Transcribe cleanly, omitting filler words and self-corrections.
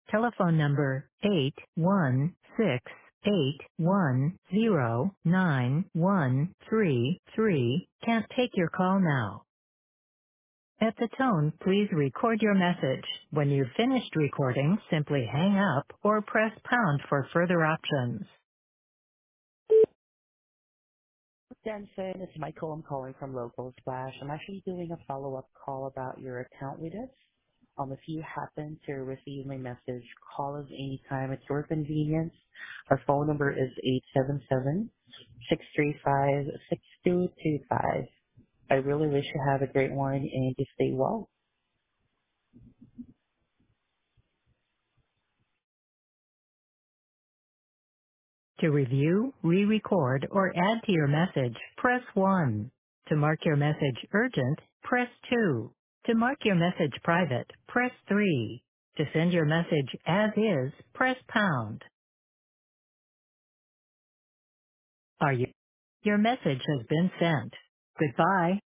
Telephone number 816-810-9133 can't take your call now. At the tone, please record your message. When you've finished recording, simply hang up or press pound for further options. Denson, it's Michael. I'm calling from Local Splash. I'm actually doing a follow-up call about your account with us. If you happen to receive my message, call us anytime at your convenience. Our phone number is 877-635-6225. I really wish you have a great one and you stay well. To review, re-record, or add to your message, press 1. To mark your message urgent, press 2. To mark your message private, press 3. To send your message as is, press pound. Are you? Your message has been sent. Goodbye.